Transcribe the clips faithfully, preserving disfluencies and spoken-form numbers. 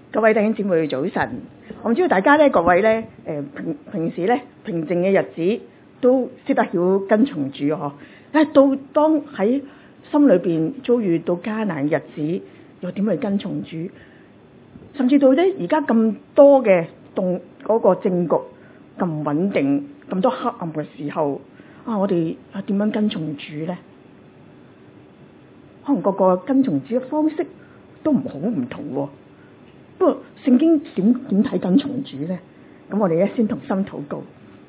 各位弟兄姊妹早晨，我唔知道大家咧，各位咧，誒平平時咧平靜嘅日子都識得曉跟從主嗬。但係到當喺心裏邊遭遇到艱難日子，又點去跟從主？甚至到咧而家咁多嘅動嗰個政局咁唔穩定，咁多黑暗嘅時候，啊，我哋啊點樣跟從主咧？可能個個跟從主嘅方式都唔好唔同喎。不過聖經點點睇跟從主咧？咁我哋咧先同心禱告。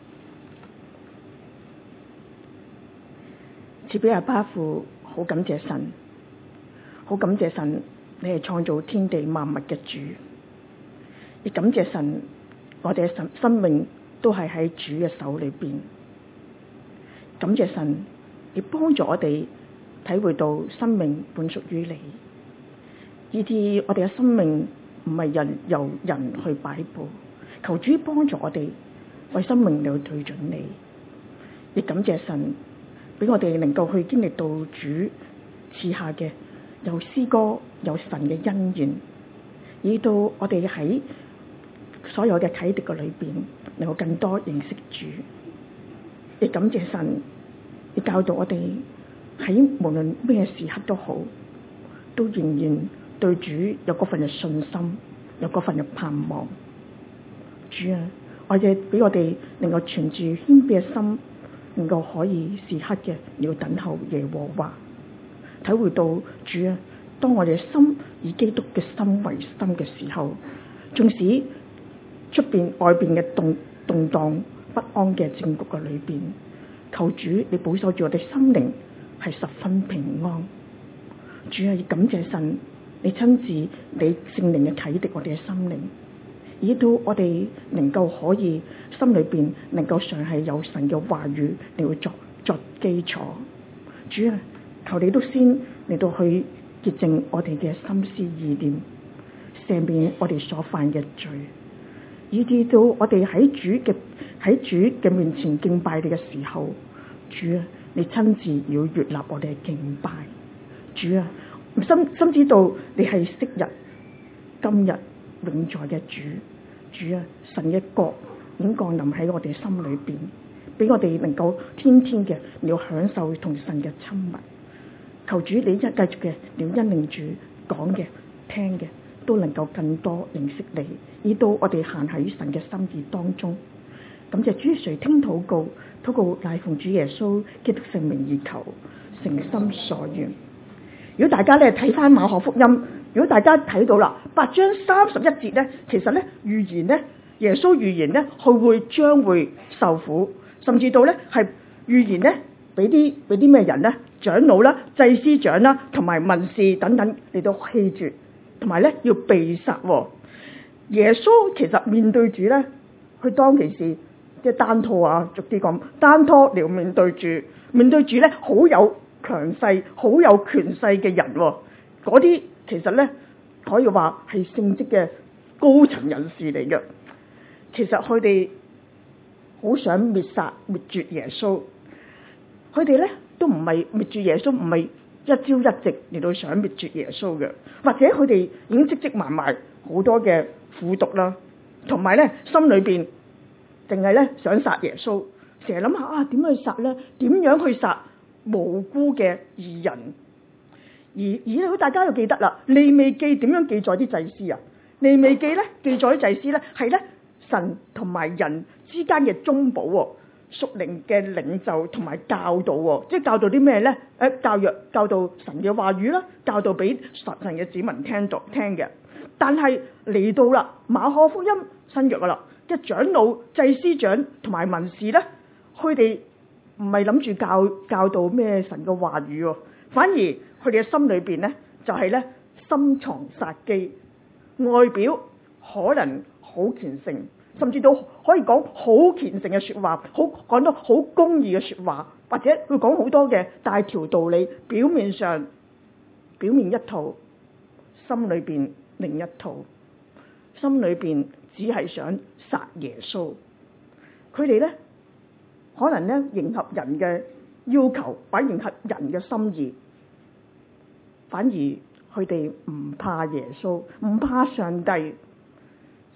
賜俾阿爸父，好感謝神，好感謝神，你係創造天地萬物嘅主，亦感謝神，我哋嘅生生命都係喺主嘅手裏邊。感謝神，亦幫助我哋體會到生命本屬於你，以致我哋嘅生命唔係人由人去擺布，求主幫助我哋為生命嚟對準你。亦感謝神俾我哋能夠去經歷到主賜下嘅有詩歌有神嘅恩言，以到我哋喺所有嘅啟迪嘅裏邊能夠更多認識主。亦感謝神亦教導我哋喺無論咩時刻都好，都仍然對主有嗰份嘅信心，有嗰份嘅盼望。主啊，我哋俾我哋能夠存住謙卑嘅心，能夠可以時刻嘅要等候耶和華，體會到主啊，當我哋心以基督嘅心為心嘅時候，縱使出邊外邊嘅動動盪不安嘅政局嘅裏邊，求主你保守住我哋心靈係十分平安。主啊，亦感謝神，你親自你聖靈嘅啟迪我哋嘅心靈，以到我哋能夠可以心裏邊能夠常係有神嘅話語嚟去作作基礎。主啊，求你都先嚟到去潔淨我哋嘅心思意念，赦免我哋所犯嘅罪，以至到我哋喺主嘅喺主嘅面前敬拜你嘅時候，主啊，你親自要悅納我哋嘅敬拜。主啊，深深知道你係昔日今日永在嘅主。主啊，神嘅國已經降臨喺我哋心裏邊，俾我哋能夠天天嘅你要享受同神嘅親密。求主你一繼續嘅你要因應住講嘅聽嘅都能夠更多認識你，以到我哋行喺神嘅心意當中。感謝主，垂聽禱告，禱告乃奉主耶穌基督聖名而求，誠心所願。如果大家咧睇翻馬可福音，如果大家睇到啦，八章三十一節咧，其實咧預言咧，耶穌預言咧，佢會將會受苦，甚至到咧係預言咧，俾啲俾啲咩人咧，長老啦、祭司長啦，同埋文士等等嚟到棄絕，同埋咧要被殺。耶穌其實面對住咧，佢當其時即係單拖啊，逐啲講單拖嚟面對住，面對住咧好有強勢、好有權勢嘅人，嗰啲其實咧可以話係聖職嘅高層人士嚟嘅。其實佢哋好想滅殺滅絕耶穌，佢哋咧都唔係滅絕耶穌，唔係一朝一夕嚟到想滅絕耶穌嘅，或者佢哋已經積積埋埋好多嘅苦毒啦，同埋咧心裏邊淨係咧想殺耶穌，成日諗下啊點去殺咧？點樣去殺無辜嘅義人？而而大家又記得啦，利未記點樣記載啲祭司啊？利未記咧記載啲祭司咧係咧神同埋人之間嘅中保喎，屬靈嘅領袖同埋教導喎，即係教導啲咩咧？誒教育教導神嘅話語啦，教導俾神嘅子民聽到聽嘅。但係嚟到啦馬可福音新約噶啦，即係長老、祭司長同埋文士咧，佢哋唔係諗住教教導咩神嘅話語喎，反而佢哋嘅心裏邊咧就係咧深藏殺機，外表可能好虔誠，甚至到可以講好虔誠嘅說話，好講到好公義嘅說話，或者會講好多嘅大條道理，表面上表面一套，心裏邊另一套，心裏邊只係想殺耶穌。佢哋咧可能咧迎合人嘅要求，或者迎合人嘅心意，反而佢哋唔怕耶穌，唔怕上帝，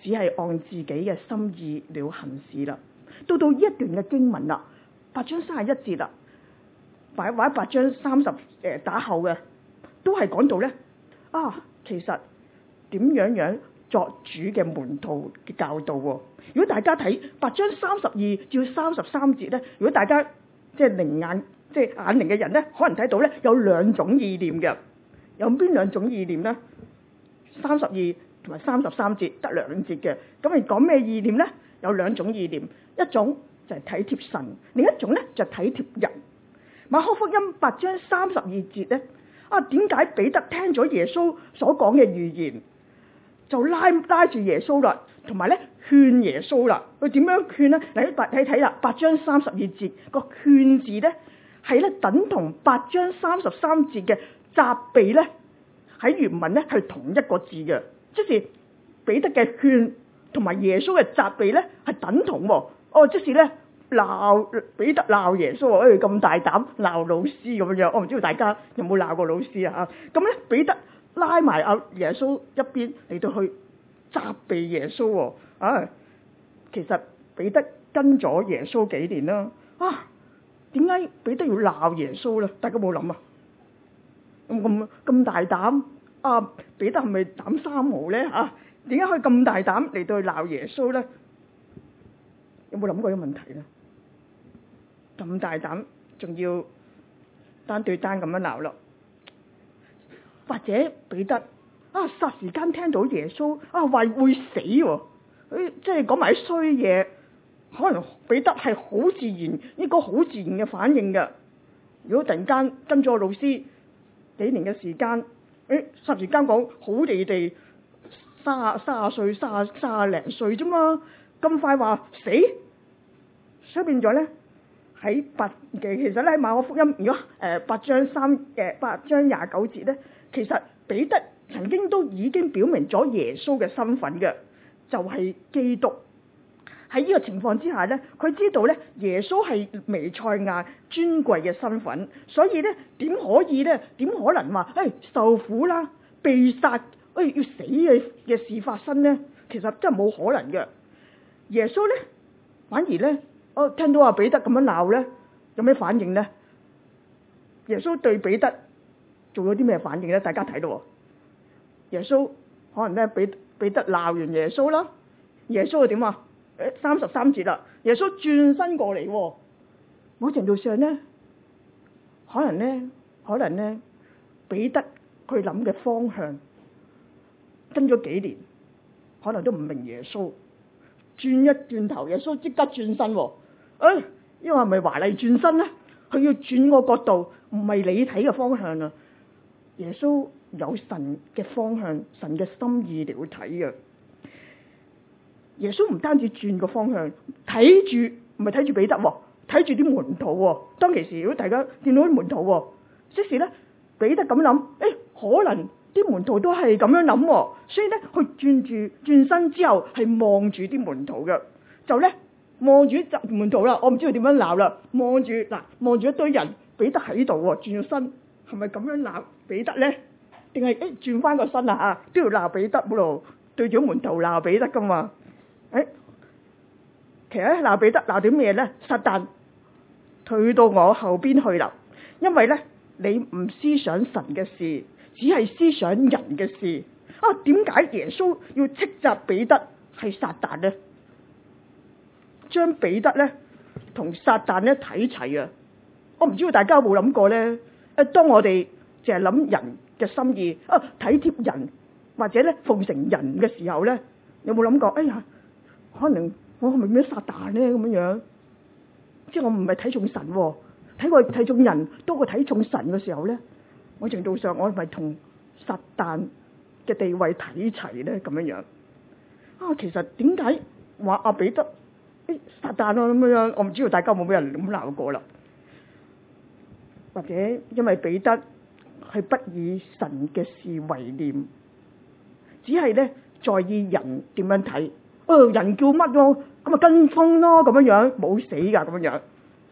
只係按自己嘅心意了行事啦。到到呢一段嘅經文啦，八章三十一節啦，或者八章三十誒打後嘅，都係講到咧啊，其實點樣樣作主嘅門徒嘅教導喎。如果大家睇八章三十二至三十三節咧，如果大家即係靈眼即係眼靈嘅人咧，可能睇到咧有兩種意念嘅。有邊兩種意念咧？三十二同埋三十三節得兩節嘅，咁係講咩意念咧？有兩種意念，一種就係體貼神，另一種咧就係體貼人。馬可福音八章三十二節咧，啊點解彼得聽咗耶穌所講嘅預言，就拉拉住耶穌啦，同埋咧勸耶穌啦？佢點樣勸咧？嚟睇睇啦，八章三十二節個勸字咧係咧等同八章三十三節嘅責備咧，喺原文咧係同一個字嘅，即是彼得嘅勸同埋耶穌嘅責備咧係等同喎。哦，即是咧鬧彼得鬧耶穌，誒咁大膽鬧老師咁樣。我唔知道大家有冇鬧過老師啊？咁咧彼得拉埋阿耶穌一邊嚟到去責備耶穌喎。啊，其實彼得跟咗耶穌幾年啦，啊，點解彼得要鬧耶穌咧？大家冇諗啊？咁咁咁大膽啊！彼得係咪膽三毛咧？嚇，點解可以咁大膽嚟到去鬧耶穌咧？有冇諗過呢個問題咧？咁大膽，仲要單對單咁樣鬧咯？或者彼得啊，霎時間聽到耶穌啊話會死喎，誒，即係講埋啲衰嘢，可能彼得係好自然，呢個好自然嘅反應嘅。如果突然間跟咗個老師幾年嘅時間，誒，霎時間講好地地三十三十歲、三十三十零歲啫嘛，咁快話死，所以變咗咧喺八嘅，其實咧喺馬可福音，如果誒八章三誒八章廿九節咧，其實彼得曾經都已經表明咗耶穌嘅身份嘅，就係基督。喺呢個情況之下咧，佢知道咧耶穌係彌賽亞尊貴嘅身份，所以咧點可以咧點可能話誒、哎、受苦啦、被殺、誒、哎、要死嘅嘅事發生咧？其實真係冇可能嘅。耶穌咧反而咧，我聽到阿彼得咁樣鬧咧，有咩反應咧？耶穌對彼得做咗啲咩反應咧？大家睇到，耶穌可能咧彼彼得鬧完耶穌啦，耶穌係點啊？誒，三十三節啦，耶穌轉身過嚟，某程度上咧，可能咧，可能咧，彼得佢諗嘅方向跟咗幾年，可能都唔明耶穌，轉一轉頭，耶穌即刻轉身，誒、哎，因為係咪華麗轉身咧？佢要轉個角度，唔係你睇嘅方向啊！耶穌有神嘅方向，神嘅心意嚟去睇嘅。耶穌唔單止轉個方向，睇住唔係睇住彼得，睇住啲門徒。當其時，如果大家見到啲門徒，即時咧彼得咁諗，誒、欸，可能啲門徒都係咁樣諗，所以咧佢轉住轉身之後係望住啲門徒嘅，就咧望住啲門徒啦。我唔知佢點樣鬧啦，望住嗱望住一堆人，彼得喺度，轉咗身，係咪咁樣鬧彼得咧？定係誒轉翻個身啊？啊，都要鬧彼得嗰度，對住門徒鬧彼得噶嘛？誒，其實咧鬧彼得鬧啲咩咧？撒旦退到我後邊去啦，因為咧你唔思想神嘅事，只係思想人嘅事。啊，點解耶穌要斥責彼得係撒旦咧？將彼得咧同撒旦咧睇齊啊！我唔知道大家有冇諗過咧？誒，當我哋淨係諗人嘅心意啊，體貼人或者咧奉承人嘅時候咧，有冇諗過？哎呀！可能我係咪咩撒旦咧咁樣樣？即係我唔係睇重神，睇過睇重人多過睇重神嘅時候咧，某程度上我係咪同撒旦嘅地位睇齊咧咁樣樣？啊，其實點解話阿彼得誒撒旦啊咁樣樣？我唔知道大家有冇俾人咁鬧過啦？或者因為彼得係不以神嘅事為念，只係咧在意人點樣睇。哦，人叫乜咯？咁啊跟風咯，咁樣樣冇死噶，咁樣樣，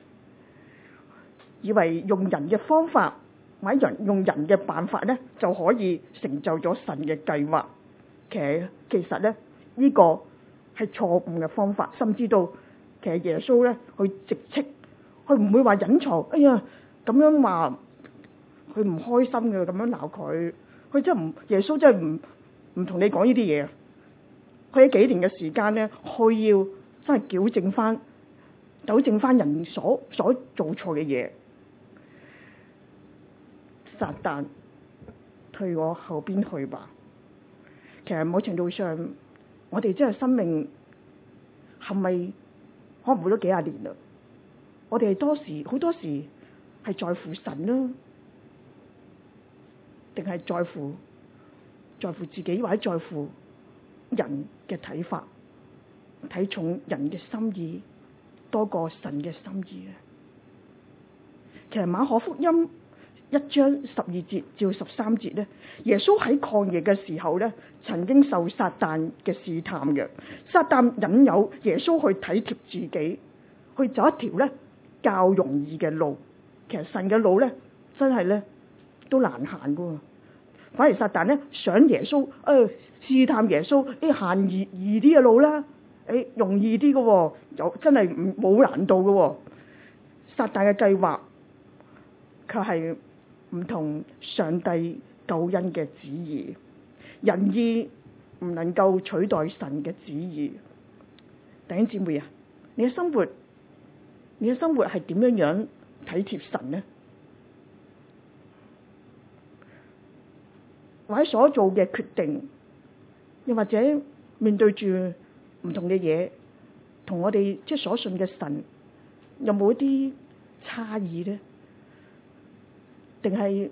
以為用人嘅方法或者人用人嘅辦法咧，就可以成就咗神嘅計劃。其實其實咧， 呢個係錯誤嘅方法，甚至到其實耶穌咧，佢直斥，佢唔會話隱藏。哎呀，咁樣話佢唔開心嘅，咁樣鬧佢，佢真係唔，耶穌真係唔唔同你講呢啲嘢啊！佢喺幾年嘅時間咧，佢要真係矯正翻、糾正翻人所所做錯嘅嘢。撒旦，退我後邊去吧。其實某程度上，我哋真係生命係咪可能活咗幾廿年啦？我哋多時好多時係在乎神啦，定係在乎在乎自己，或者在乎人嘅睇法，睇重人嘅心意多過神嘅心意咧。其實馬可福音一章十二節至十三節咧，耶穌喺曠野嘅時候咧，曾經受撒旦嘅試探嘅。撒旦引誘耶穌去體貼自己，去走一條咧較容易嘅路。其實神嘅路咧，真係咧都難行噶。反而撒旦咧想耶穌，誒、呃、試探耶穌，誒、欸、行易易啲嘅路啦，誒、欸、容易啲嘅，有真係唔冇難度嘅。撒旦嘅計劃，卻係唔同上帝救恩嘅旨意，人意唔能夠取代神嘅旨意。弟兄姊妹啊，你嘅生活，你嘅生活係點樣樣體貼神呢？或者所做嘅決定，又或者面對住唔同嘅嘢，同我哋即係所信嘅神，有冇一啲差異呢？定係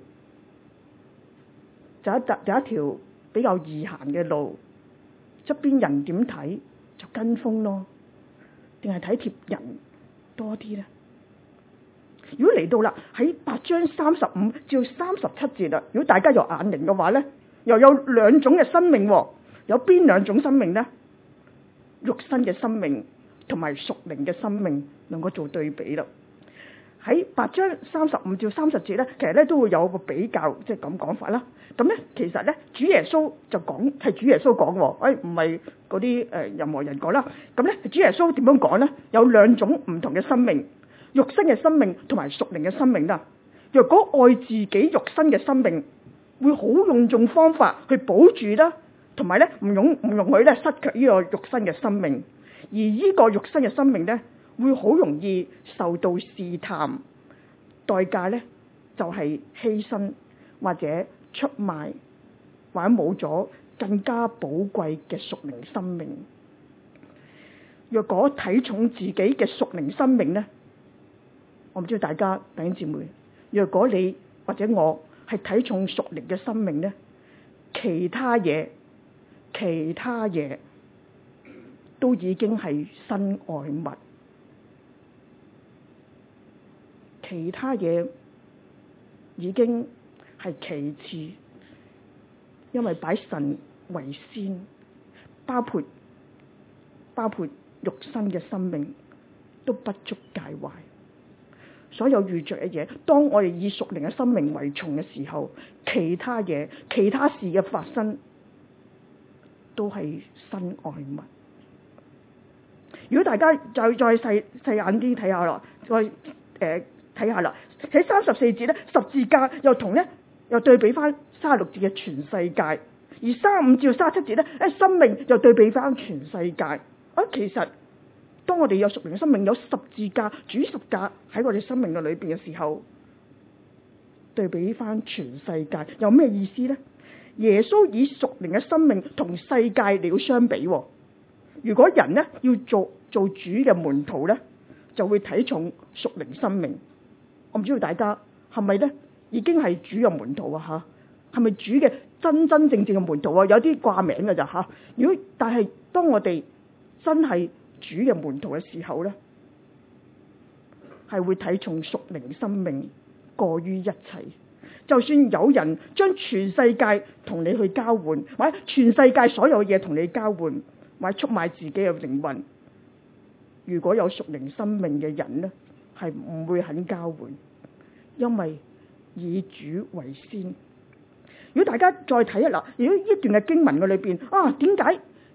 就一就一條比較易行嘅路，側邊人點睇就跟風咯？定係體貼人多啲呢？如果嚟到啦，喺八章三十五至三十七節啦，如果大家有眼靈嘅話咧，又有兩種嘅生命，有邊兩種生命呢？肉身嘅生命同埋屬靈嘅生命兩個做對比啦。喺八章三十五至三十節咧，其實咧都會有個比較，即係咁講法啦。咁咧，其實咧，主耶穌就講係主耶穌講喎，誒唔係嗰啲誒任何人講啦。咁咧，主耶穌點樣講咧？有兩種唔同嘅生命。肉身嘅生命同埋屬靈嘅生命啦。若果愛自己肉身嘅生命，會好用盡方法去保住啦，同埋咧唔容唔容許咧失卻呢個肉身嘅生命。而呢個肉身嘅生命咧，會好容易受到試探，代價咧就係犧牲或者出賣，或者冇咗更加寶貴嘅屬靈生命。若果睇重自己嘅屬靈生命咧，我唔知道大家弟兄姊妹，若果你或者我係睇重屬靈嘅生命咧，其他嘢其他嘢都已經係身外物，其他嘢已經係其次，因為擺神為先，包括包括肉身嘅生命都不足介懷。所有遇着嘅嘢，當我哋以屬靈嘅生命為重嘅時候，其他嘢、其他事嘅發生，都係身外物。如果大家再再細細眼啲睇下啦，再誒睇下啦，喺三十四節咧，十字架又同咧又對比翻三十六節嘅全世界，而三五至三十七節咧，誒生命又對比翻全世界。啊，其實當我哋有屬靈嘅生命，有十字架、主十架喺我哋生命嘅裏邊嘅時候，對比翻全世界有咩意思呢？耶穌以屬靈嘅生命同世界嚟相比。如果人呢要做做主嘅門徒呢，就會睇重屬靈生命。我唔知道大家係咪呢已經係主嘅門徒啊？吓，係咪主嘅真真正正嘅門徒啊？有啲掛名㗎咋吓？如果但係當我哋真係主嘅門徒嘅時候呢，係會睇重屬靈生命過於一切。就算有人將全世界同你去交換，或者全世界所有嘢同你交換，或者出賣自己嘅靈魂，如果有屬靈生命嘅人呢，係唔會肯交換，因為以主為先。如果大家再睇一啦，如果呢段嘅經文嘅裏邊啊，點解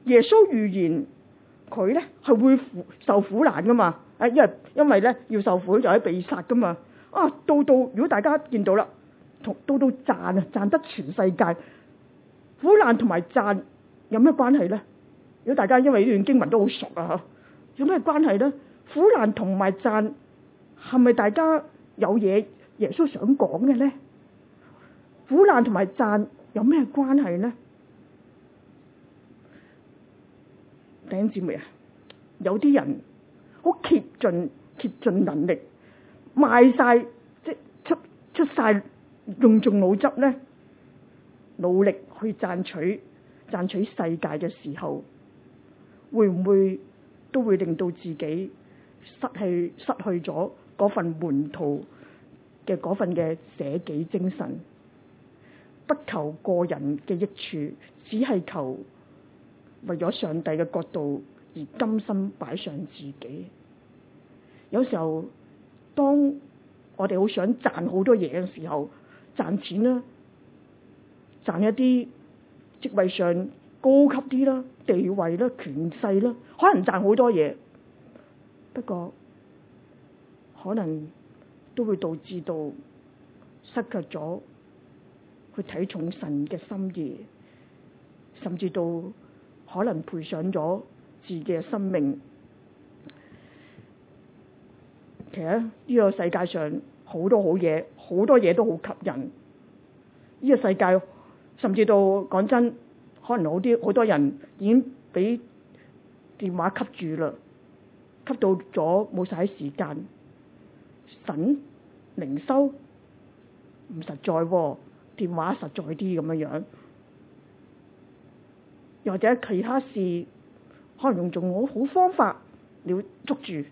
耶穌預言佢咧係會受苦難噶嘛？啊，因為因為咧要受苦就係被殺噶嘛。啊，到到如果大家見到啦，同到到賺啊賺得全世界，苦難同埋賺有咩關係咧？如果大家因為呢段經文都好熟啊，有咩關係咧？苦難同埋賺係咪大家有嘢耶穌想講嘅咧？苦難同埋賺有咩關係咧？弟兄姊妹啊，有啲人好竭盡竭盡能力，賣晒即出出晒用盡腦汁咧，努力去賺取賺取世界嘅時候，會唔會都會令到自己失去失去咗嗰份門徒嘅嗰份嘅捨己精神，不求個人嘅益處，只係求為咗上帝嘅國度而甘心擺上自己。有時候當我哋好想賺好多嘢嘅時候，賺錢啦，賺一啲職位上高級啲啦，地位啦，權勢啦，可能賺好多嘢，不過可能都會導致到失卻咗去睇重神嘅心意，甚至到可能賠上咗自己嘅生命。其實呢個世界上好多好嘢，好多嘢都好吸引。呢個世界甚至到講真，可能好啲好多人已經俾電話吸住啦，吸到咗冇晒時間。神靈修唔實在喎，電話實在啲咁樣樣，又或者其他事可能用盡好好方法了捉住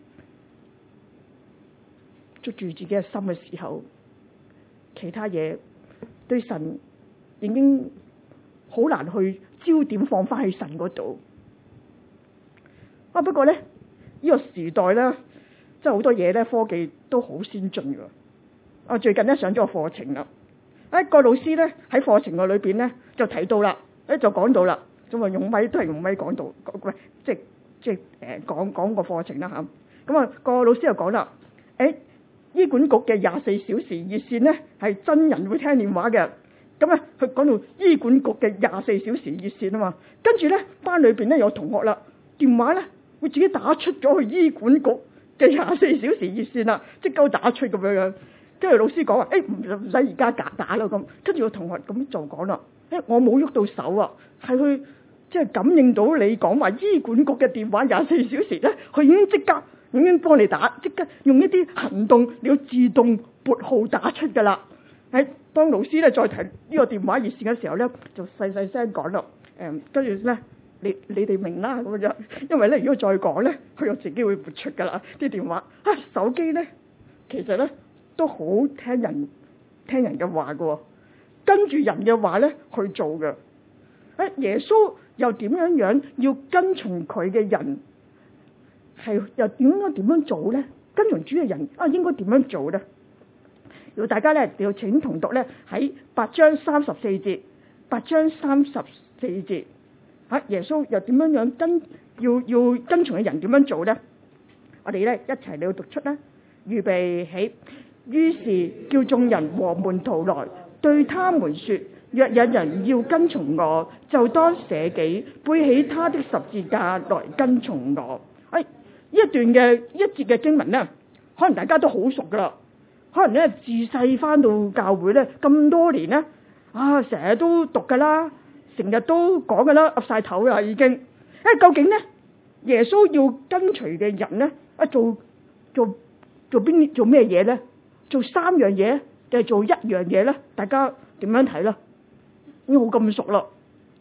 捉住自己嘅心嘅時候，其他嘢對神已經好難去焦點放翻去神嗰度。啊，不過咧呢、呢個時代咧，即係好多嘢咧，科技都好先進㗎。我最近咧上咗個課程啦，一個老師咧喺課程個裏邊咧就提到啦，誒就講到啦，咁啊用咪都係用咪講到，喂即係即係誒講講個課程啦嚇。咁啊個老師就講啦，誒醫管局嘅廿四小時熱線咧係真人會聽電話嘅。咁啊佢講到醫管局嘅廿四小時熱線啊嘛，跟住咧班裏邊咧有同學啦，電話咧會自己打出咗去醫管局嘅廿四小時熱線啦，即刻打出咁樣樣。跟住老師講話，誒唔唔使而家打打啦咁。跟住個同學咁就講啦，誒我冇喐到手啊，係去即係感應到你講話醫管局嘅電話廿四小時咧，佢已經即刻已經幫你打，即刻用一啲行動你要自動撥號打出㗎啦。喺當老師咧再提呢個電話熱線嘅時候咧，就細細聲講咯，誒跟住咧你你哋明啦咁樣，因為咧如果再講咧，佢又自己會撥出㗎啦啲電話。啊手機咧其實咧都好聽人聽人嘅話嘅，跟住人嘅話咧去做嘅。誒耶穌又點樣樣要跟從佢嘅人係又點樣點樣做咧？跟從主嘅人啊應該點樣做咧？要大家咧要請同讀咧喺八章三十四節，八章三十四節嚇耶穌又點樣樣跟要要跟從嘅人點樣做咧？我哋咧一齊嚟讀出啦，預備起。於是叫眾人和門徒來，對他們說：若有人要跟從我，就當捨己，背起他的十字架來跟從我。哎，呢一段嘅一節嘅經文呢，可能大家都好熟噶啦。可能咧自細翻到教會咧咁多年咧，啊成日都讀噶啦，成日都講噶啦，岌晒頭啦已經。誒，究竟咧耶穌要跟隨嘅人咧，啊做做做邊做咩嘢咧？做三樣嘢定係做一樣嘢咧？大家點樣睇咧？已經好咁熟咯，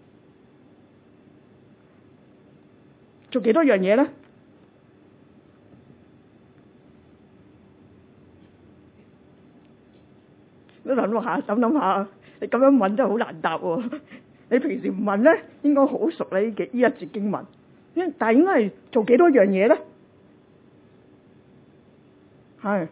做幾多樣嘢咧？你諗下，諗諗下，你咁樣問真係好難答喎。你平時唔問咧，應該好熟啦呢幾呢一節經文。因但係應該係做幾多樣嘢咧？係。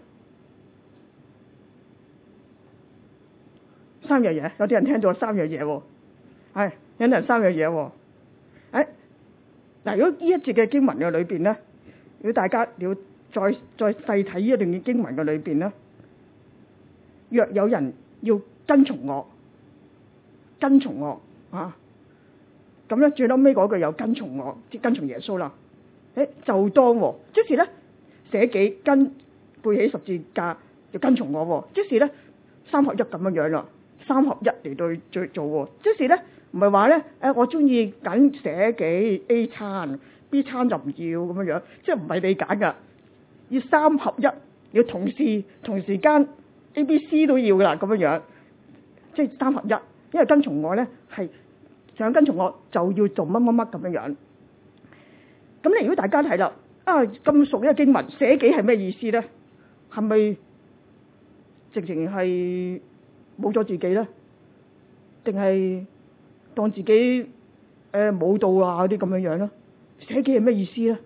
三樣嘢，有啲人聽咗三樣嘢喎，係有啲人三樣嘢喎，誒嗱，如果呢一節嘅經文嘅裏邊咧，如果大家要再再細睇呢一段嘅經文嘅裏邊咧，若有人要跟從我，跟從我啊，咁咧最後尾嗰句又跟從我，即跟從耶穌啦。誒就當喎，即是咧捨己跟背起十字架就跟從我喎，即是咧三合一咁樣樣啦，三合一嚟到做做喎，即是咧唔係話咧誒我中意揀捨己 A 餐 B 餐就唔要咁樣樣，即係唔係你揀噶，要三合一，要同時同時間 A B C 都要噶啦咁樣樣，即係三合一，因為跟從我咧係想跟從我就要做乜乜乜咁樣樣。咁你如果大家睇啦，啊咁熟呢個經文，捨己係咩意思咧？係咪直情係冇咗自己咧？定係當自己誒冇到啊嗰啲咁樣樣咧？捨己係咩意思咧？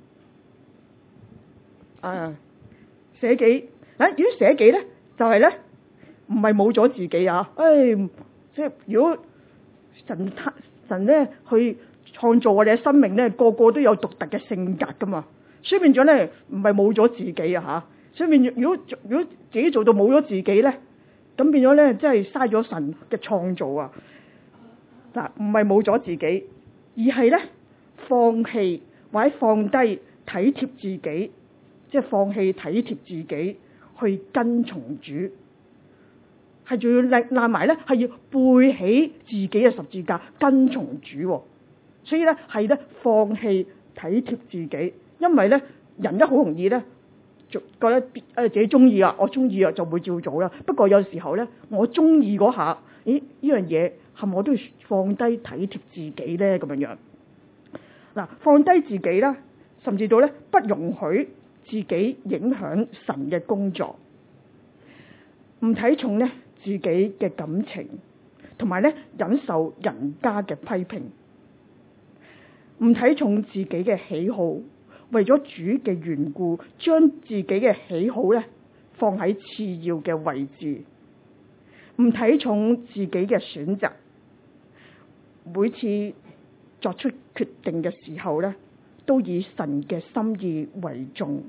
啊，捨己啊，如果捨己咧，就係咧唔係冇咗自己啊？誒，即係如果神神咧去創造我哋嘅生命咧，個個都有獨特嘅性格噶嘛，所以變咗咧唔係冇咗自己啊吓，所以變如果如果自己做到冇咗自己咧，咁變咗咧真係嘥咗神嘅創造啊！嗱，唔係冇咗自己，而係咧放棄或者放低體貼自己，即係放棄體貼自己去跟從主，係仲要賴賴埋咧係要背起自己嘅十字架跟從主，啊。所以咧係咧放棄體貼自己，因為咧人咧好容易咧覺得誒自己中意啊，我中意啊就會照做啦。不過有時候咧我中意嗰下，咦呢樣嘢係咪我都要放低體貼自己咧咁樣樣？嗱，放低自己啦，甚至到咧不容許自己影響神嘅工作，唔睇重咧自己嘅感情，同埋咧忍受人家嘅批評。唔睇重自己嘅喜好，為咗主嘅緣故，將自己嘅喜好咧放喺次要嘅位置。唔睇重自己嘅選擇，每次作出決定嘅時候咧，都以神嘅心意為重。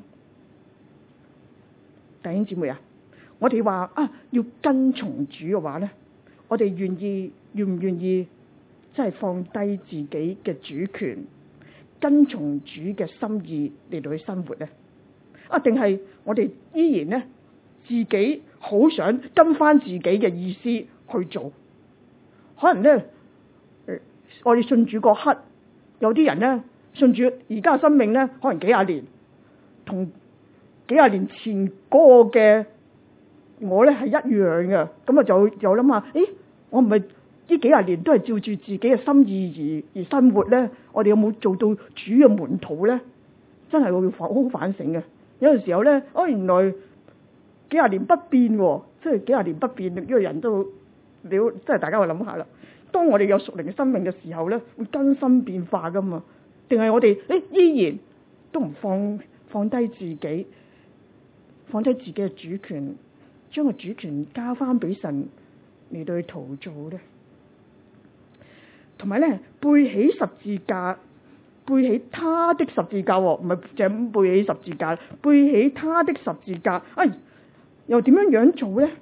弟兄姊妹啊，我哋話啊要跟從主嘅話咧，我哋願意願唔願意？即係放低自己嘅主權，跟從主嘅心意嚟到去生活咧？啊，定係我哋依然咧自己好想跟翻自己嘅意思去做？可能咧，我哋信主嗰刻，有啲人咧信主而家嘅生命咧，可能幾廿年，同幾廿年前嗰個嘅我咧係一樣嘅。咁啊就就諗下，誒，我唔係。呢幾廿年都係照住自己嘅心意而而生活咧，我哋有冇做到主嘅門徒咧？真係會反好反省嘅。有陣時候咧，哦，原來幾廿年不變，即係幾廿年不變，呢個人都你要即係大家去諗下啦。當我哋有屬靈嘅生命嘅時候咧，會更新變化噶嘛？定係我哋誒依然都唔放放低自己，放低自己嘅主權，將個主權交翻俾神嚟對陶造咧？同埋咧，背起十字架，背起他的十字架，唔係就咁背起十字架，背起他的十字架，哎，又點樣樣做咧？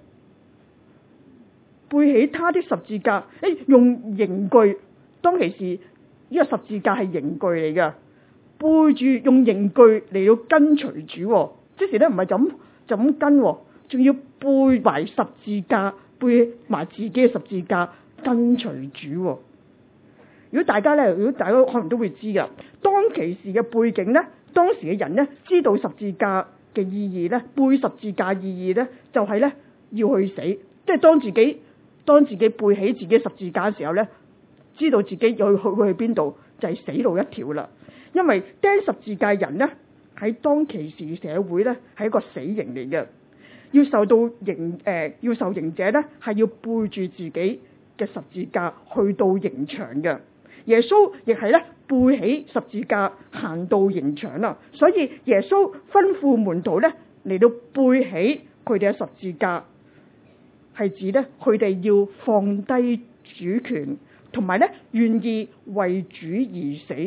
背起他的十字架，誒，用刑具，當其時呢個十字架係刑具嚟噶，背住用刑具嚟到跟隨主，即時咧唔係就咁就咁跟，仲要背埋十字架，背埋自己嘅十字架跟隨主。如果大家咧，如果大家可能都會知噶，當其時嘅背景咧，當時嘅人咧知道十字架嘅意義咧，背十字架意義咧，就係咧要去死，即係當自己當自己背起自己十字架嘅時候咧，知道自己要去去去邊度，就係死路一條啦。因為釘十字架人咧喺當其時社會咧係一個死刑嚟嘅，要受到刑誒、呃，要受刑者咧係要背住自己嘅十字架去到刑場嘅。耶穌亦係咧背起十字架行到刑場啦，所以耶穌吩咐門徒咧嚟到背起佢哋嘅十字架，係指咧佢哋要放低主權，同埋咧願意為主而死，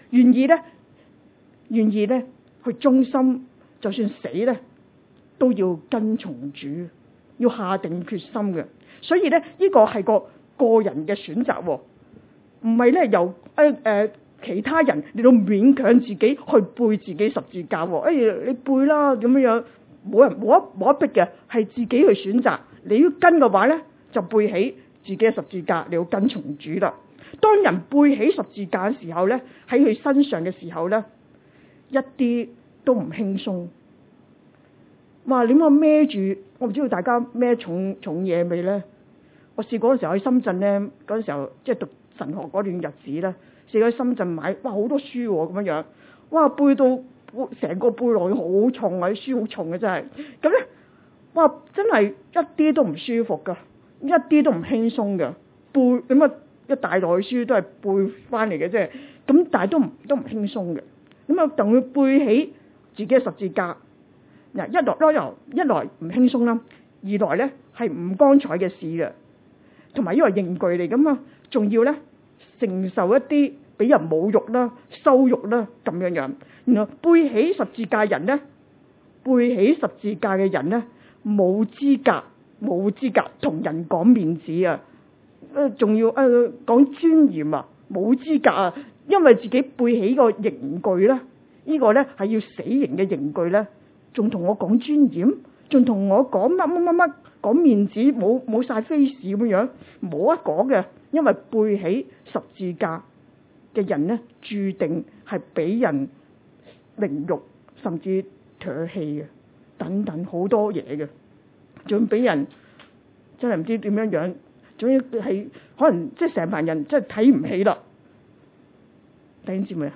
願意咧，願意咧去忠心，就算死咧都要跟從主，要下定決心嘅。所以咧，呢個係個個人嘅選擇，唔係咧由誒誒其他人嚟到勉強自己去背自己十字架。誒、哎，你背啦咁樣樣，冇人冇得冇得逼嘅，係自己去選擇。你要跟嘅話咧，就背起自己嘅十字架，你要跟從主啦。當人背起十字架嘅時候咧，喺佢身上嘅時候咧，一啲都唔輕鬆。哇！你我孭住，我唔知道大家孭重重嘢未咧？我試過嗰時候喺深圳咧，嗰陣時候即係讀神學嗰段日子咧，試過喺深圳買，哇好多書喎咁樣樣，哇背到成個背囊好重啊，啲書好重嘅真係。咁咧，哇真係一啲都唔舒服噶，一啲都唔輕鬆嘅，背咁啊一大袋書都係背翻嚟嘅啫。咁但係都唔都唔輕鬆嘅。咁啊等佢背起自己嘅十字架。嗱，一來一來一來唔輕鬆啦，二來咧係唔光彩嘅事嘅，同埋呢個刑具嚟噶嘛，仲要咧承受一啲俾人侮辱啦、羞辱啦咁樣樣。然後背起十字架人咧，背起十字架嘅人咧冇資格冇資格同人講面子啊！誒，仲要誒講尊嚴啊，冇資格啊，因為自己背起個刑具咧，呢個咧係要死刑嘅刑具咧。仲同我講尊嚴，仲同我講乜乜乜乜講面子，冇冇晒 face 咁樣，冇得講嘅。因為背起十字架嘅人咧，注定係俾人凌辱，甚至唾棄嘅，等等好多嘢嘅，仲俾人真係唔知點樣樣，仲要係可能即係成班人真係睇唔起啦。弟兄姊妹啊，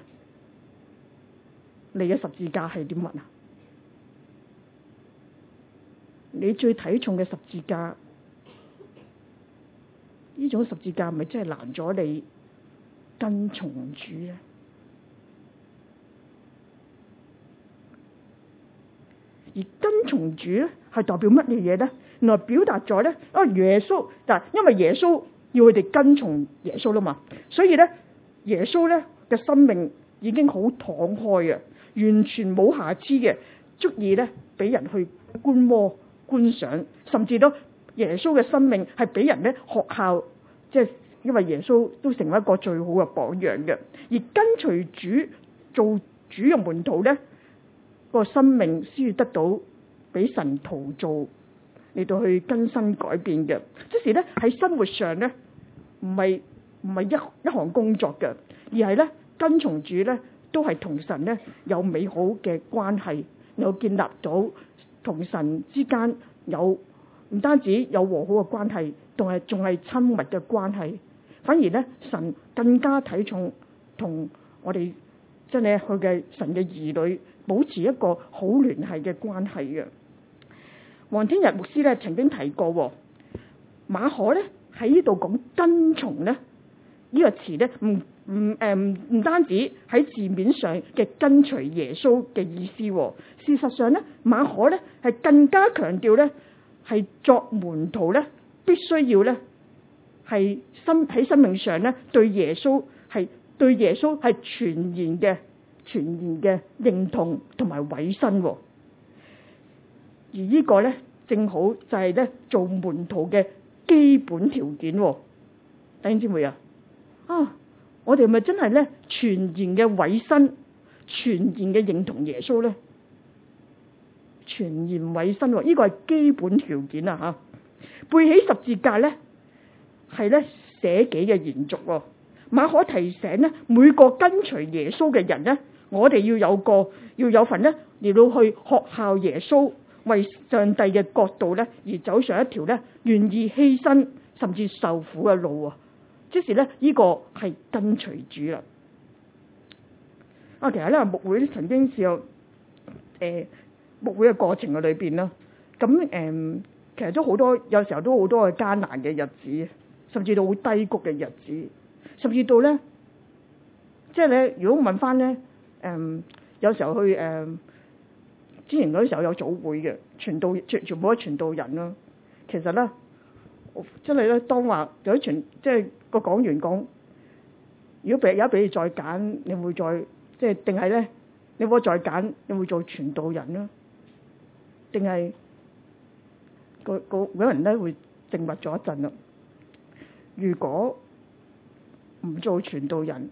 你嘅十字架係點乜啊？你最睇重嘅十字架，呢種十字架係咪真係難咗你跟從主咧？而跟從主咧係代表乜嘢嘢咧？原來表達咗咧，啊耶穌，但係因為耶穌要佢哋跟從耶穌啦嘛，所以咧耶穌咧嘅生命已經好敞開嘅，完全冇瑕疵嘅，足以咧俾人去觀摩。觀賞，甚至都耶穌嘅生命係俾人咧學效，即係因為耶穌都成為一個最好嘅榜樣嘅。而跟隨主做主嘅門徒咧，個生命先要得到俾神陶造嚟到去更新改變嘅。即是咧喺生活上咧，唔係唔係一一項工作嘅，而係咧跟從主咧都係同神咧有美好嘅關係，有建立到。同神之間有唔單止有和好嘅關係，仲係仲係親密嘅關係。反而咧，神更加睇重同我哋真係佢嘅神嘅兒女保持一個好聯繫嘅關係嘅。黃天日牧師咧曾經提過，馬可咧喺呢度講跟從咧呢個詞咧，唔唔誒唔唔單止喺字面上嘅跟隨耶穌嘅意思，事實上咧馬可咧係更加強調咧係作門徒咧必須要咧係生喺生命上咧對耶穌係對耶穌係全然嘅全然嘅認同同埋委身，而呢個咧正好就係咧做門徒嘅基本條件。弟兄姊妹啊！啊！我哋咪真係咧全然嘅委身，全然嘅認同耶穌咧，全然委身，呢個係基本條件啊！吓，背起十字架咧，係咧捨己嘅延續。馬可提醒咧，每個跟隨耶穌嘅人咧，我哋要有個要有份咧，嚟到去學效耶穌，為上帝嘅國度咧而走上一條咧願意犧牲甚至受苦嘅路啊！即是咧，呢個係跟隨主啦。啊，其實咧，牧會曾經試過誒牧會嘅過程嘅裏邊啦。咁誒、呃，其實都好多，有時候都好多嘅艱難嘅日子，甚至到好低谷嘅日子，甚至到咧，即係咧，如果問翻咧，誒、呃，有時候去誒、呃，之前嗰啲時候有組會嘅傳道，全全部都係傳道人啦。其實咧，真係咧，當話有啲傳，即係個講員講， 如果俾有俾你再揀，你會再即係定係咧？你會再揀，你會做傳道人啦？定係個個嗰人咧會靜默咗一陣啦？如果唔做傳道人，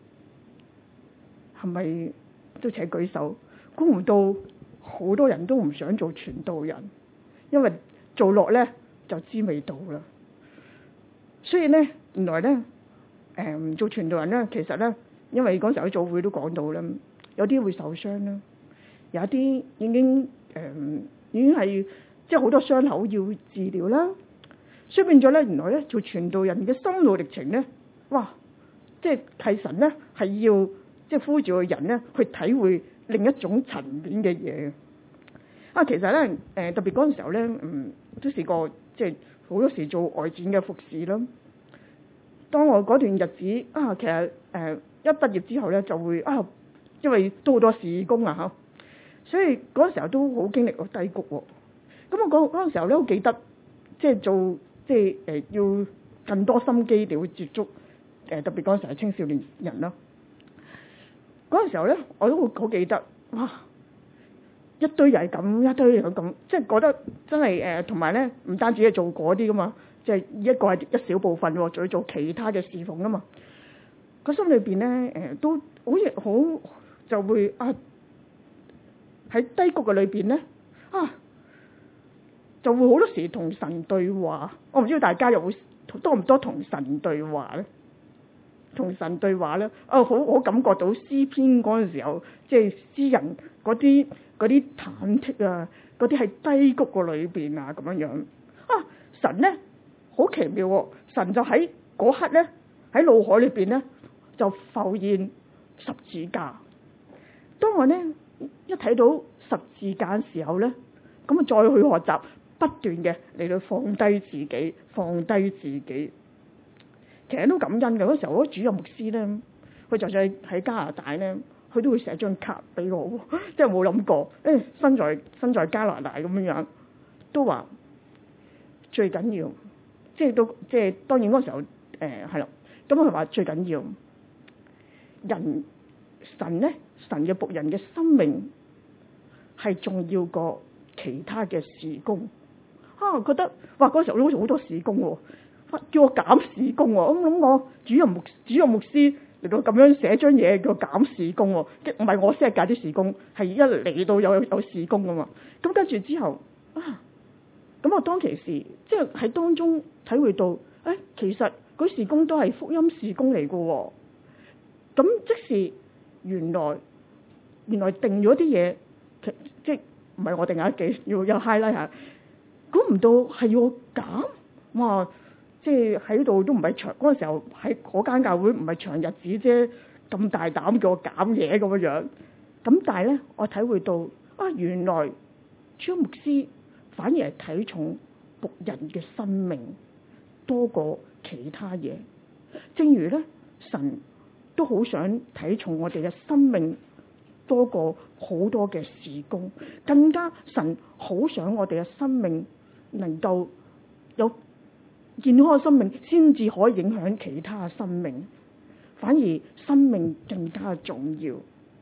係咪都請舉手？估唔到好多人都唔想做傳道人，因為做落咧就知味道啦。所以咧，原來咧，誒、呃、唔做傳道人咧，其實咧，因為嗰時候喺早會都講到啦，有啲會受傷啦，有啲已經誒、呃、已經係即係好多傷口要治療啦。所以變咗咧，原來咧做傳道人嘅心路歷程咧，哇！即係係神咧係要即係呼召個人咧去體會另一種層面嘅嘢。啊，其實咧誒、呃、特別嗰陣時候咧，嗯都試過即係好多時做外展嘅服侍啦。當我嗰段日子啊，其實誒、呃、一畢業之後咧就會啊，因為都好多事工啊嚇，所以嗰陣時候都好經歷個低谷喎。咁我嗰嗰陣時候咧，好記得即係做即係誒、呃、要更多心機地會接觸誒、呃、特別嗰陣時係青少年人啦。嗰陣時候咧，我都好記得哇！一堆又係咁，一堆又係咁，即係覺得真係誒，同埋咧唔單止係做嗰啲噶嘛，即係一個係一小部分喎，仲要做其他嘅侍奉啊嘛。個心裏邊咧誒，都好似好就會啊喺低谷嘅裏邊咧啊，就會好多時同神對話。我唔知道大家又會多唔多同神對話咧？同神對話咧，啊好好感覺到詩篇嗰陣時候，即係詩人嗰啲嗰啲忐忑啊，嗰啲係低谷個裏邊啊咁樣樣啊，神咧好奇妙喎、哦，神就喺嗰刻咧喺腦海裏邊咧就浮現十字架。當我咧一睇到十字架嘅時候咧，咁啊再去學習不斷嘅嚟到放低自己，放低自己。其實都感恩嘅。嗰時候，嗰主任牧師咧，佢就算喺加拿大咧，佢都會寫張卡俾我，即係冇諗過，誒、哎、身在身在加拿大咁樣樣，都話最緊要，即係都即係當然嗰時候誒係啦，咁佢話最緊要人神咧，神嘅僕人嘅生命係重要過其他嘅事工啊！覺得哇嗰時候都好似好多事工喎。叫我減事工喎，咁諗我主任牧主任牧師嚟到咁樣寫張嘢叫我減事工喎，即唔係我先係戒啲事工，係一嚟到有有事工噶嘛。咁跟住之後啊，咁我當其時即係喺當中體會到，誒、哎、其實嗰事工都係福音事工嚟噶喎。咁即是原來原來定咗啲嘢，即係唔係我定下幾要有 highlight 下，估唔到係要減哇！即係喺度都唔係長嗰陣時候喺嗰間教會唔係長日子啫，咁大膽叫我減嘢咁樣樣。咁但係咧，我體會到啊，原來主牧師反而係睇重僕人嘅生命多過其他嘢。正如咧，神都好想睇重我哋嘅生命多過好多嘅事工，更加神好想我哋嘅生命能夠有健康嘅生命，先至可以影響其他嘅生命，反而生命更加重要。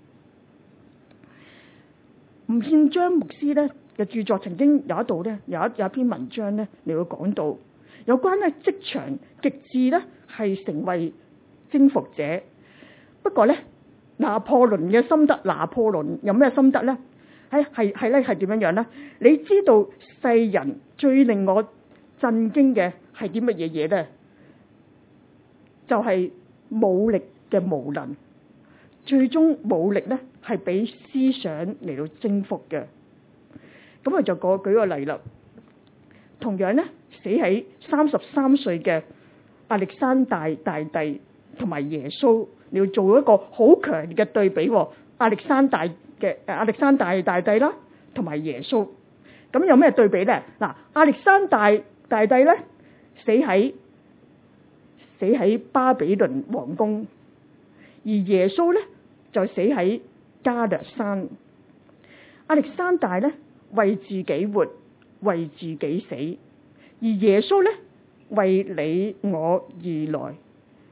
吳憲章牧師咧嘅著作曾經有一度咧有一有一篇文章咧嚟到講到有關咧職場極致咧係成為征服者。不過咧拿破崙嘅心得，拿破崙有咩心得咧？係係係咧係點樣樣咧？你知道世人最令我震驚嘅係啲乜嘢嘢咧？就係、是、武力嘅無能，最終武力咧係俾思想嚟到征服嘅。咁我就個舉個例啦。同樣咧，死喺三十三歲嘅亞歷山大大帝同埋耶穌，你要做一個好強烈嘅對比。亞歷山大嘅誒亞歷山大大帝啦，同埋耶穌，咁有咩對比咧？嗱，亞歷山大大帝咧死喺死喺巴比倫皇宮，而耶穌咧就死喺加略山。亞歷山大咧為自己活，為自己死，而耶穌咧為你我而來。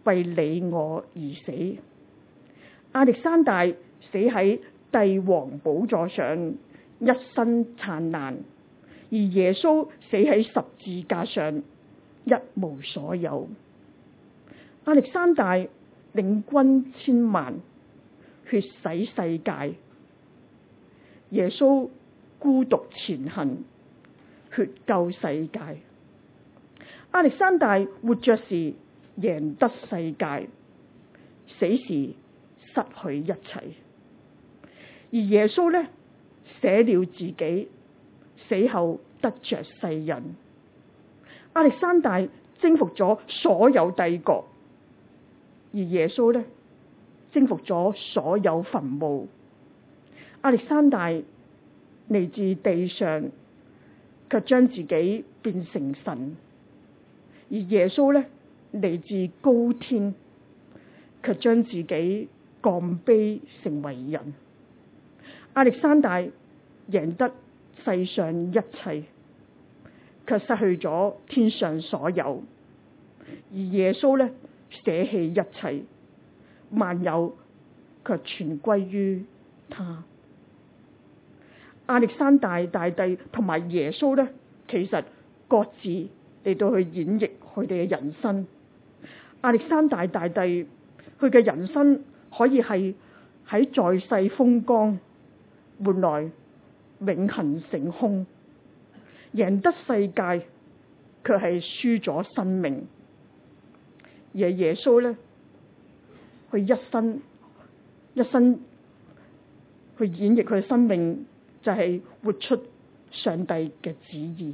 為你我而死。亞歷山大死喺帝王寶座上，一身燦爛；而耶穌死喺十字架上，一無所有。亞歷山大領軍千萬，血洗世界；耶穌孤獨前行，血救世界。亞歷山大活着時贏得世界，死時失去一切。而耶穌呢，捨了自己，死後得着世人。亞歷山大征服咗所有帝國，而耶穌呢，征服咗所有墳墓。亞歷山大嚟自地上，卻將自己變成神；而耶穌呢，嚟自高天，卻將自己降卑成為人。亞歷山大贏得世上一切，卻失去咗天上所有；而耶穌呢，捨棄一切，萬有卻全歸於他。亞歷山大大帝同埋耶穌呢，其實各自嚟到去演繹佢哋嘅人生。亞歷山大大帝佢嘅人生可以係喺在，在世風光，換來永恆成空，贏得世界，卻係輸咗生命。而耶穌呢，佢一生一生去演繹佢嘅生命，就係、是、活出上帝嘅旨意。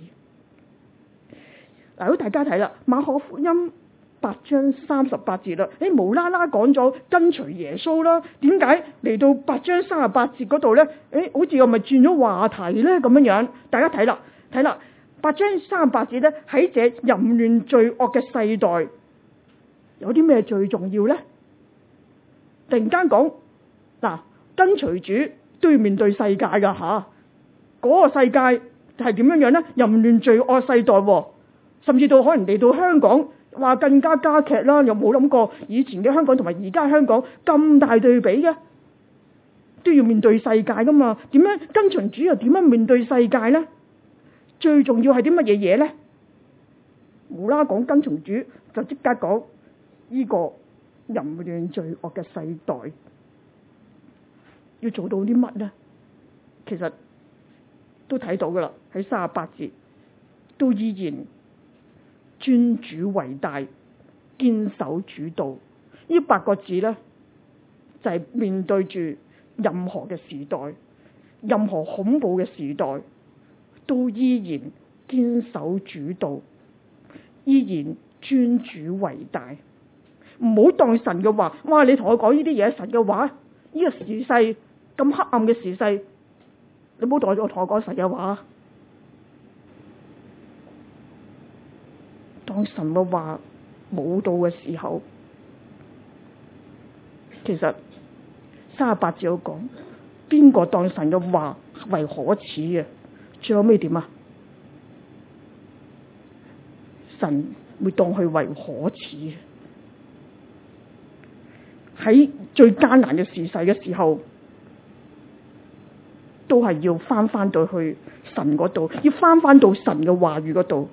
嗱，如果大家睇啦，馬可福音八章三十八節啦，誒無啦啦講咗跟隨耶穌啦，點解嚟到八章三十八節嗰度咧？誒，好似我咪轉咗話題咧咁樣樣。大家睇啦，睇啦，八章三十八節咧，喺這淫亂罪惡嘅世代，有啲咩最重要咧？突然間講嗱，跟隨主都要面對世界噶吓，嗰、那個世界係點樣樣咧？淫亂罪惡世代，甚至到可能嚟到香港，話更加加劇啦。又冇諗過以前嘅香港同埋而家香港咁大對比嘅，都要面對世界噶嘛？點樣跟隨主又點樣面對世界咧？最重要係啲乜嘢嘢咧？無啦講跟從主，就即刻講呢個淫亂罪惡嘅世代要做到啲乜咧？其實都睇到噶啦，喺三十八節都依然尊主為大，堅守主道。呢八個字咧，就係、是、面對住任何嘅時代，任何恐怖嘅時代，都依然堅守主道，依然尊主為大。唔好當神嘅話，哇！你同我講呢啲嘢，神嘅話，呢、這個時勢咁黑暗嘅時勢，你唔好同我同我講神嘅話。當神嘅話冇到嘅時候，其實三十八節有講，邊個當神嘅話為可恥嘅？最後尾點啊？神會當佢為可恥。喺最艱難嘅時勢嘅時候，都係要翻翻到去神嗰度，要翻翻到神嘅話語嗰度，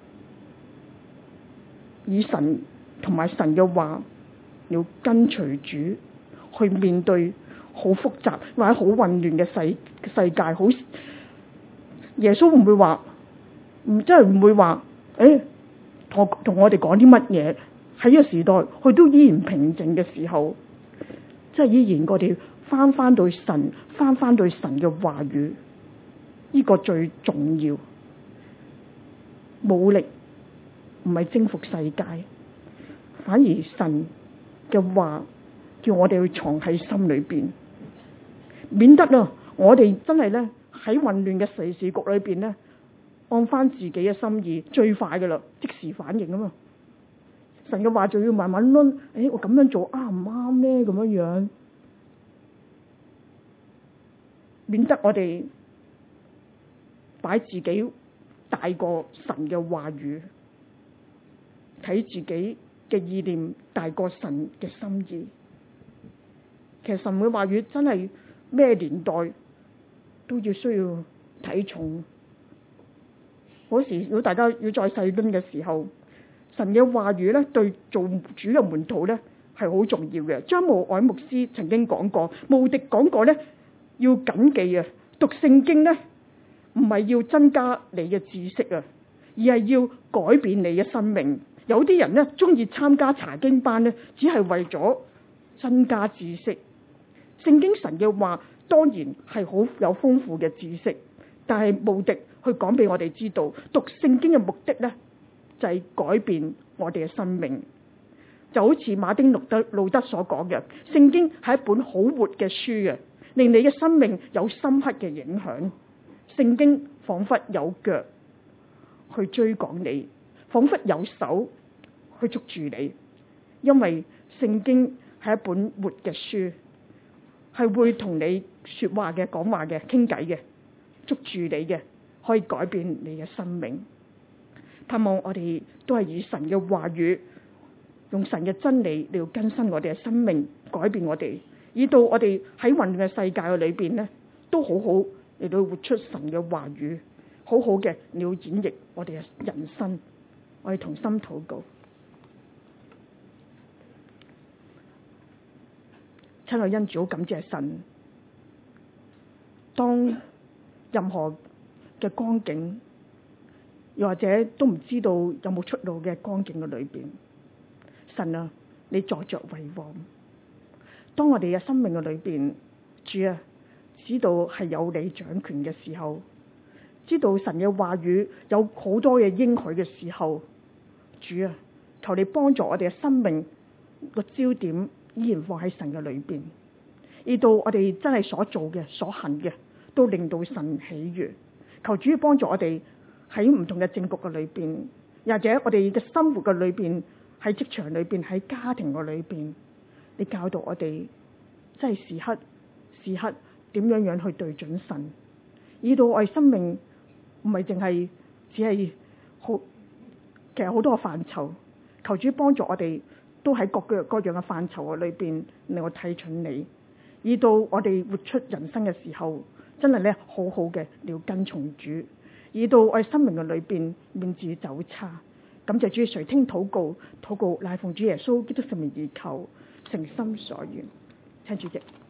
以神同埋神嘅話，要跟隨主去面對好複雜或者好混亂嘅世世界。好，耶穌唔會話，唔真係唔會話，誒，同同我哋講啲乜嘢？喺呢個時代，佢都依然平靜嘅時候，即係依然我哋翻翻到神，翻翻到神嘅話語，呢個最重要。武力唔係征服世界，反而神嘅話叫我哋去藏喺心裏邊，免得啊，我哋真係咧喺混亂嘅世事局裏邊咧，按翻自己嘅心意，最快噶啦，即時反應啊嘛。神嘅話就要慢慢諗，誒，我咁樣做啱唔啱咧？咁樣樣，免得我哋擺自己大過神嘅話語，睇自己嘅意念大過神嘅心意。其實神嘅話語真係咩年代都要需要睇重。嗰時如果大家要再細論嘅時候，神嘅話語咧對做主嘅門徒咧係好重要嘅。張慕皚牧師曾經講過，慕迪講過咧，要謹記啊，讀聖經咧唔係要增加你嘅知識啊，而係要改變你嘅生命。有啲人咧中意參加查經班咧，只係為咗增加知識。聖經神嘅話當然係好有豐富嘅知識，但係慕迪去講俾我哋知道，讀聖經嘅目的咧就係改變我哋嘅生命。就好似馬丁路德路德所講嘅，聖經係一本好活嘅書啊，令你嘅生命有深刻嘅影響。聖經仿佛有腳去追趕你，仿佛有手去捉住你，因為聖經係一本活嘅書，係會同你說話嘅、講話嘅、傾偈嘅，捉住你嘅，可以改變你嘅生命。盼望我哋都係以神嘅話語，用神嘅真理嚟更新我哋嘅生命，改變我哋，以到我哋喺混亂嘅世界嘅裏邊咧，都好好嚟到活出神嘅話語，好好嘅嚟到演繹我哋嘅人生。我哋同心禱告。親愛恩主，好感謝神，當任何嘅光景，又或者都唔知道有冇出路嘅光景嘅裏邊，神啊，你坐着為王。當我哋嘅生命嘅裏邊，主啊，知道係有你掌權嘅時候，知道神嘅話語有好多嘅應許嘅時候，主啊，求你幫助我哋嘅生命個焦點依然放喺神嘅裏邊，而到我哋真係所做嘅、所行嘅，都令到神喜悅。求主要幫助我哋喺唔同嘅政局嘅裏邊，或者我哋嘅生活嘅裏邊，喺職場裏邊，喺家庭嘅裏邊，你教導我哋真係時刻時刻點樣樣去對準神，以到我哋生命唔係淨係只係好，其實好多個範疇。求主幫助我哋都喺各個各樣嘅範疇嘅裏邊，令我睇準你，以到我哋活出人生嘅時候，真係咧好好嘅要跟從主，以到我哋生命嘅裏邊免致走差。感謝主，垂聽禱告，禱告乃奉主耶穌基督聖名而求，誠心所願，請主席。